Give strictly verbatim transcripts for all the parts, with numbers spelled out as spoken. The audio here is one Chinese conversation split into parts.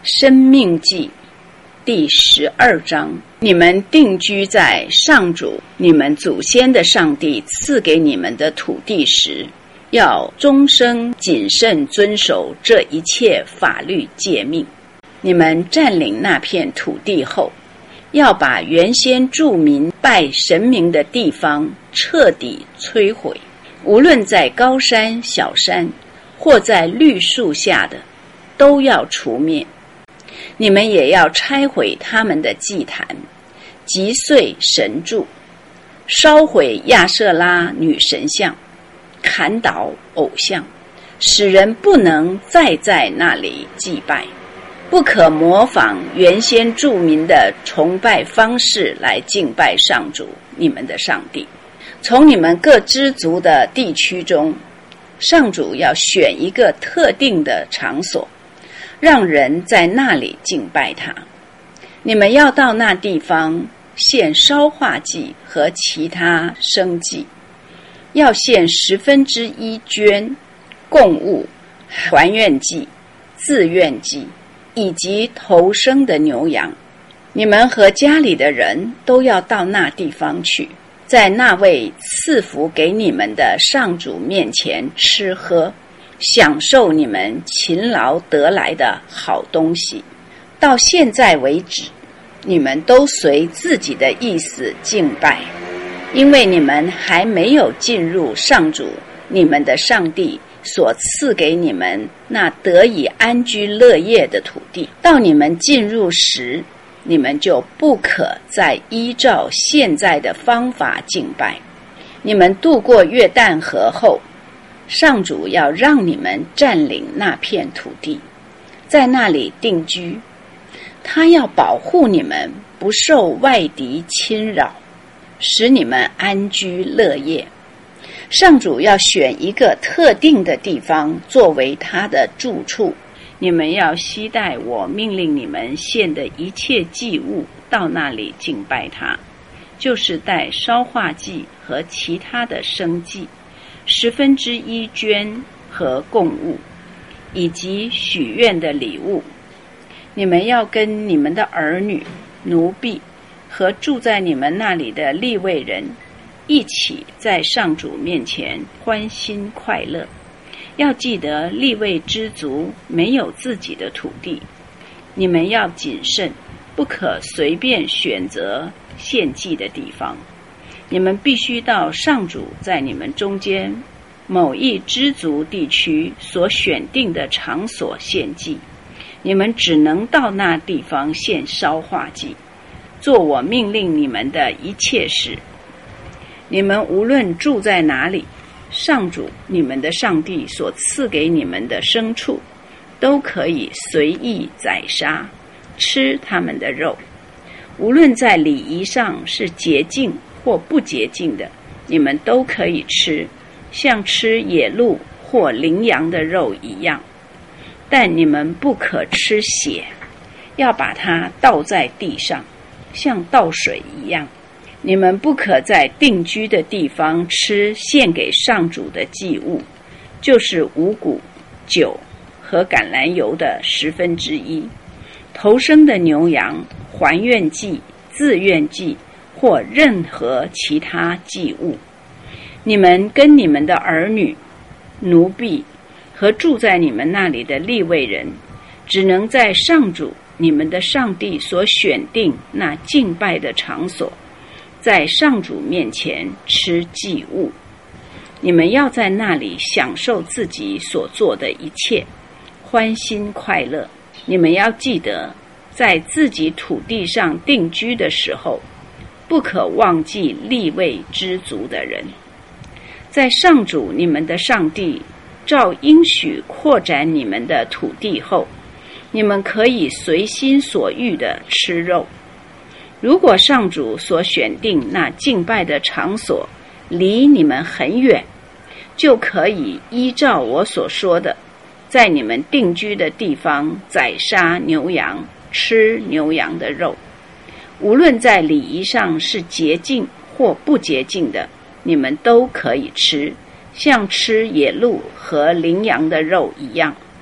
生命记第十二章，你们定居在上主你们祖先的上帝赐给你们的土地时，要终生谨慎遵守这一切法律诫命。你们占领那片土地后，要把原先住民拜神明的地方彻底摧毁，无论在高山小山或在绿树下的，都要除灭。你们也要拆毁他们的祭坛，击碎神柱，烧毁亚舍拉女神像，砍倒偶像，使人不能再在那里祭拜。不可模仿原先住民的崇拜方式来敬拜上主你们的上帝。从你们各支族的地区中，上主要选一个特定的场所，让人在那里敬拜他。你们要到那地方献烧化祭和其他牲祭，要献十分之一捐、供物、还愿祭、自愿祭以及头生的牛羊。你们和家里的人都要到那地方去，在那位赐福给你们的上主面前吃喝，享受你们勤劳得来的好东西。到现在为止，你们都随自己的意思敬拜，因为你们还没有进入上主你们的上帝所赐给你们那得以安居乐业的土地。到你们进入时，你们就不可再依照现在的方法敬拜。你们渡过约旦河后，上主要让你们占领那片土地，在那里定居。他要保护你们不受外敌侵扰，使你们安居乐业。上主要选一个特定的地方作为他的住处，你们要携带我命令你们献的一切祭物到那里敬拜他，就是带烧化祭和其他的牲祭，十分之一捐和供物，以及许愿的礼物。你们要跟你们的儿女、奴婢和住在你们那里的利未人一起在上主面前欢欣快乐。要记得利未之族没有自己的土地，你们要谨慎，不可随便选择献祭的地方。你们必须到上主在你们中间某一支族地区所选定的场所献祭。你们只能到那地方献烧化祭，做我命令你们的一切事。你们无论住在哪里，上主你们的上帝所赐给你们的牲畜，都可以随意宰杀，吃他们的肉。无论在礼仪上是洁净或不洁净的，你们都可以吃，像吃野鹿或羚羊的肉一样。但你们不可吃血，要把它倒在地上，像倒水一样。你们不可在定居的地方吃献给上主的祭物，就是五谷、酒和橄榄油的十分之一，头生的牛羊、还愿祭、自愿祭或任何其他祭物。你们跟你们的儿女、奴婢和住在你们那里的利未人，只能在上主你们的上帝所选定那敬拜的场所，在上主面前吃祭物。你们要在那里享受自己所做的一切，欢欣快乐。你们要记得，在自己土地上定居的时候，不可忘记利未之族的人。在上主你们的上帝照应许扩展你们的土地后，你们可以随心所欲地吃肉。如果上主所选定那敬拜的场所离你们很远，就可以依照我所说的，在你们定居的地方宰杀牛羊，吃牛羊的肉。无论在礼仪上是洁净或不洁净的，你们都可以吃，像吃野鹿和羚羊的肉一样。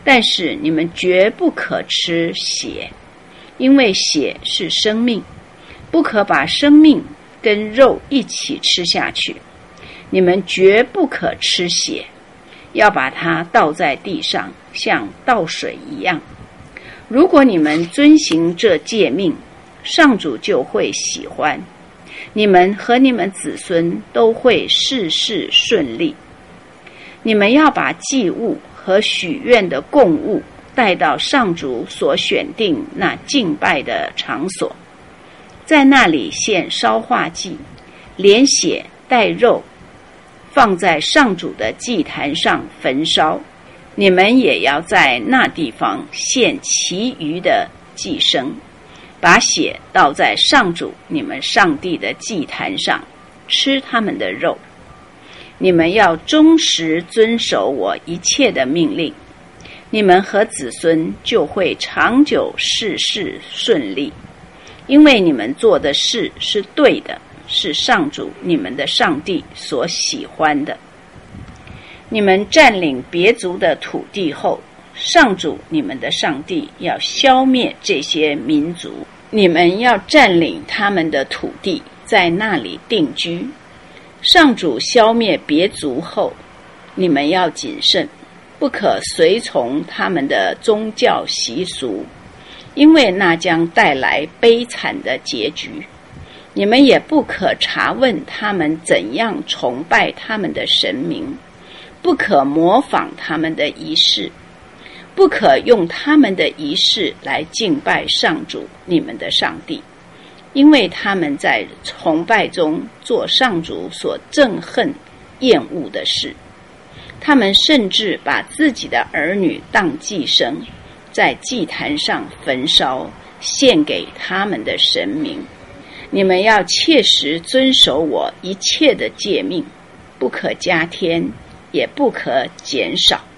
但是你们绝不可吃血，因为血是生命，不可把生命跟肉一起吃下去。你们绝不可吃血，要把它倒在地上，像倒水一样。如果你们遵行这诫命，上主就会喜欢你们，和你们子孙都会事事顺利。你们要把祭物和许愿的供物带到上主所选定那敬拜的场所，在那里献烧化祭，连血带肉，放在上主的祭坛上焚烧。你们也要在那地方献其余的祭牲，把血倒在上主你们上帝的祭坛上，吃他们的肉。你们要忠实遵守我一切的命令，你们和子孙就会长久事事顺利，因为你们做的事是对的，是上主你们的上帝所喜欢的。你们占领别族的土地后，上主你们的上帝要消灭这些民族，你们要占领他们的土地，在那里定居。上主消灭别族后，你们要谨慎，不可随从他们的宗教习俗，因为那将带来悲惨的结局。你们也不可查问他们怎样崇拜他们的神明，不可模仿他们的仪式，不可用他们的仪式来敬拜上主你们的上帝，因为他们在崇拜中做上主所憎恨厌恶的事。他们甚至把自己的儿女当祭牲，在祭坛上焚烧，献给他们的神明。你们要切实遵守我一切的诫命，不可加添，也不可减少。